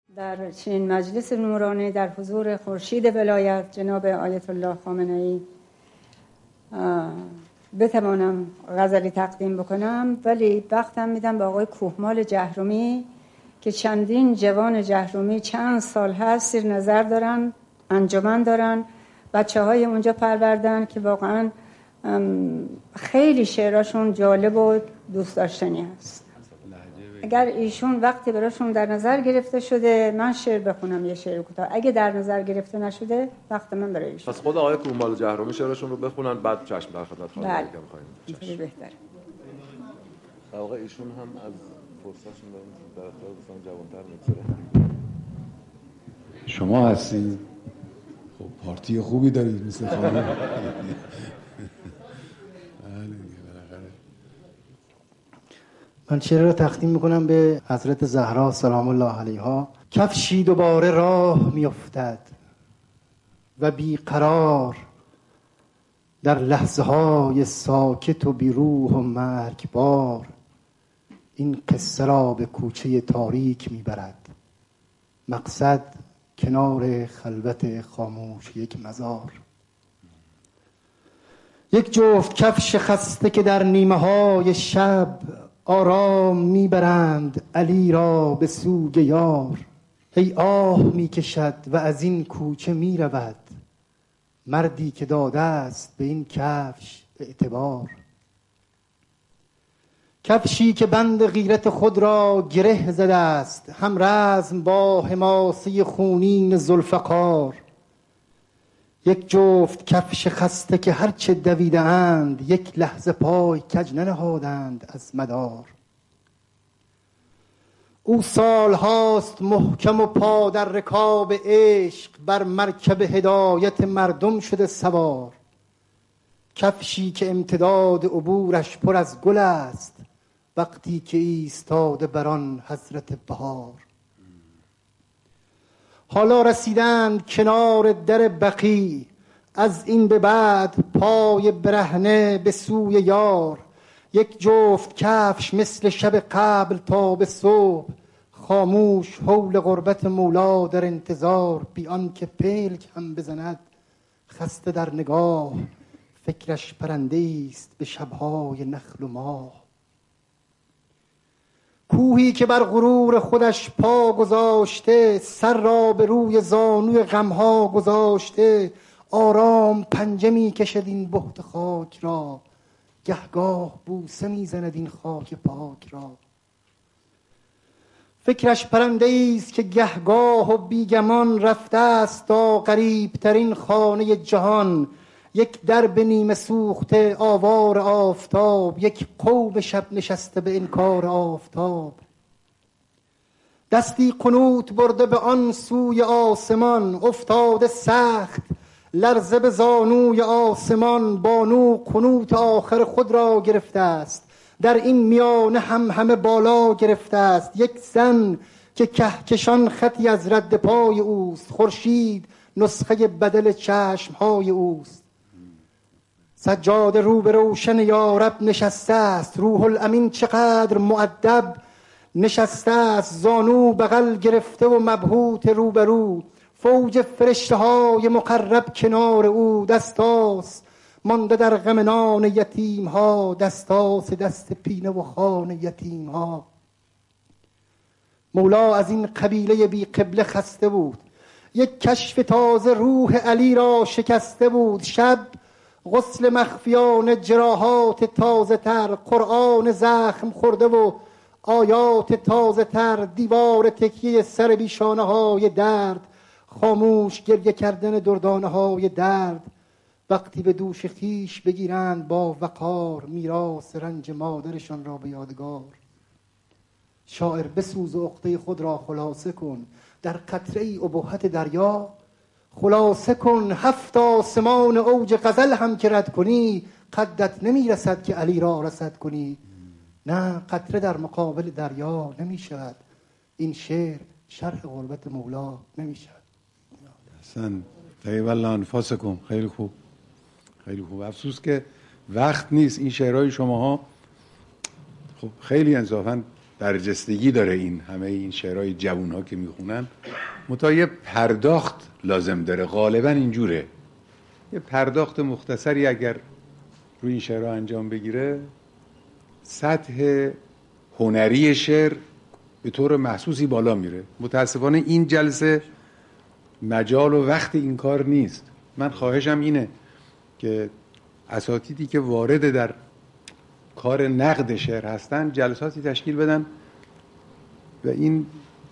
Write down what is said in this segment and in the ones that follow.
در چنین مجلس نورانی در حضور خورشید ولایت جناب آیت الله خامنه‌ای بتوانم غزلی تقدیم بکنم، ولی وقتم میدم به آقای کوهمال جهرومی که چندین جوان جهرومی چند سال هست زیر نظر دارن، انجمن دارن، بچه‌های اونجا پروردن که واقعا خیلی شعراشون جالب و دوست داشتنی هست. اگر ایشون وقتی براشون در نظر گرفته شده من شعر بخونم، یه شعر کوتاه. اگه در نظر گرفته نشده وقت من برای ایشون. پس خود آقای کوهمال جهرومی شعرشون رو بخونن، بعد چشم در خدمت خانم بله. میگم خواهیم. اینطوری بهتره. آقا ایشون هم از فرصتشون در اختیار دوستان جوان‌تر میگذاره. شما هستین؟ خب پارتی خوبی دارید مثل خانم. من شعر را تقدیم میکنم به حضرت زهرا سلام الله علیها. کفشی دوباره راه میافتد و بیقرار در لحظه های ساکت و بیروح و مرگبار، این قصه را به کوچه تاریک میبرد، مقصد کنار خلوت خاموش یک مزار. یک جفت کفش خسته که در نیمه های شب آرام میبرند علی را به سوی یار. ای آه میکشد و از این کوچه میرود مردی که داده است به این کفش اعتبار. کفشی که بند غیرت خود را گره زده است، هم رزم با حماسه خونین ذوالفقار. یک جفت کفش خسته که هرچه دویده اند یک لحظه پای کج ننهادند از مدار. او سالهاست محکم و پا در رکاب عشق، بر مرکب هدایت مردم شده سوار. کفشی که امتداد عبورش پر از گل است وقتی که ایستاده بر آن حضرت بهار. حالا رسیدند کنار در بقیع، از این به بعد پای برهنه به سوی یار. یک جفت کفش مثل شب قبل تا به صبح، خاموش حول غربت مولا در انتظار. بی آن که پلک هم بزند خسته در نگاه، فکرش پرنده است به شبهای نخل و ماه. کوهی که بر غرور خودش پا گذاشته، سر را به روی زانوی غمها گذاشته، آرام پنجه می کشد این بحت خاک را، گهگاه بوسه می زند این خاک پاک را. فکرش پرنده است که گهگاه و بیگمان رفته است تا غریب ترین خانه جهان. یک درب نیمه سوخته آوار آفتاب، یک قوم شب نشسته به انکار آفتاب. دستی قنوت برده به آن سوی آسمان، افتاده سخت لرزه به زانوی آسمان. بانو قنوت آخر خود را گرفته است، در این میانه هم همه بالا گرفته است. یک زن که کهکشان خطی از رد پای اوست، خورشید نسخه بدل چشمهای اوست. سجاده رو به روشن یارب نشسته است، روح الامین چقدر مؤدب نشسته است. زانو بغل گرفته و مبهوت روبرو، فوج فرشته های مقرب کنار او. دستاس مانده در غم نان یتیم ها، دستاس دست پینه و خوان یتیم ها. مولا از این قبیله بی قبله خسته بود، یک کشف تازه روح علی را شکسته بود. شب غسل مخفیانه، جراحات تازه تر، قرآن زخم خورده و آیات تازه تر، دیوار تکیه سر بیشانه های درد، خاموش گریه کردن دردانه های درد. وقتی به دوش خیش بگیرند با وقار، میراث رنج مادرشان را به یادگار. شاعر بسوز و عقده خود را خلاصه کن، در قطره ای ابهت دریا خلاصه کن. 7 آسمان اوج غزل هم که رد کنی، قدت نمیرسد که علی را رسد کنی. نه، قطره در مقابل دریا نمی شود. این شعر شرح غربت مولا نمی شود. حسن طیب الله انفاسکم. خیلی خوب، خیلی خوب. افسوس که وقت نیست. این شعرهای شماها خب خیلی انصافا برجستگی داره این همه این شعرهای جوان‌ها که میخونن، منتها یه پرداخت لازم داره. غالبا اینجوره، یه پرداخت مختصری اگر روی این شعرها انجام بگیره، سطح هنری شعر به طور محسوسی بالا میره. متاسفانه این جلسه مجال و وقت این کار نیست. من خواهشم اینه که اساتیدی که وارد در کار نقد شعر هستن جلساتی تشکیل بدن و این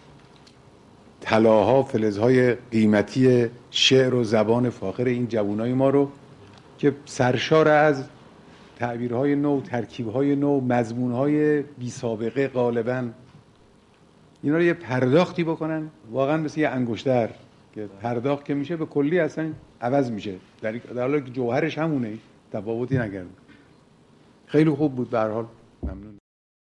طلاها، فلزهای قیمتی شعر و زبان فاخر این جوانای ما رو که سرشار از تعبیرهای نو، ترکیبهای نو، مضمونهای بی سابقه، غالباً اینا رو یه پرداختی بکنن، واقعا مثل یه انگشتر که پرداخت که میشه به کلی اصلا عوض میشه، در حالی که جوهرش همونه، تفاوتی نکرده. خیلی خوب بود به هر حال. ممنون.